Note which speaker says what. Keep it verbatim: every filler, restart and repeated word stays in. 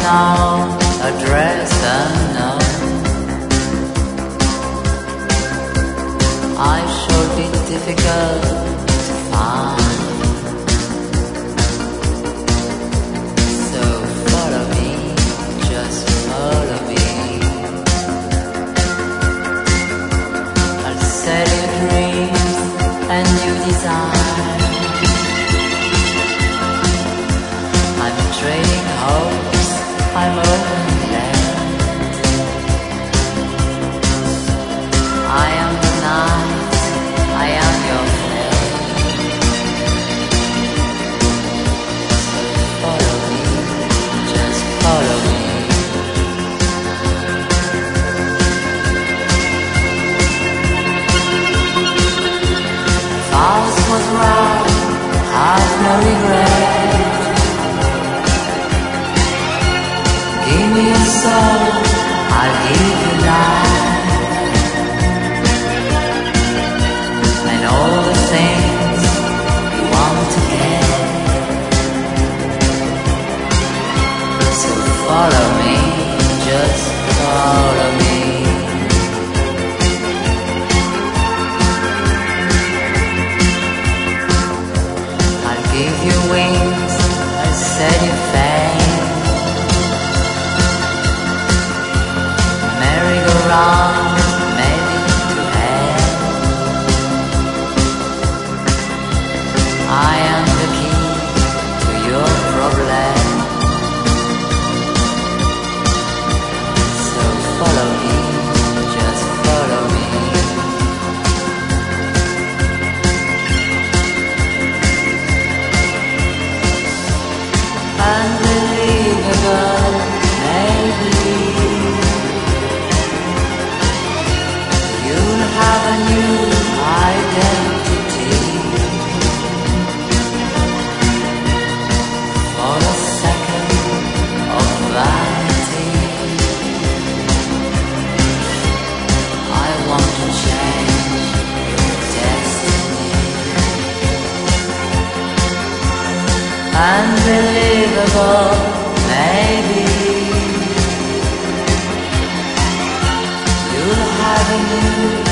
Speaker 1: unknown, address unknown. I should be difficult to find. So follow me, just follow me. I'll sell you dreams and new desires. I'm trading hopes, I'm open land. I am the night, I am your friend. So follow me, just follow me. Faust was right, have no regret. Give me your soul, I'll give you life. And all the things you want to get. So follow me, just follow me. I'll give you wings, I'll set you free. Merry-go-round, maybe to hell. I am the key to your problem. So follow me, just follow me. Unbelievable, maybe. You'll have a new identity. For a second of vanity, I want to change your destiny. Unbelievable, maybe. You'll have a new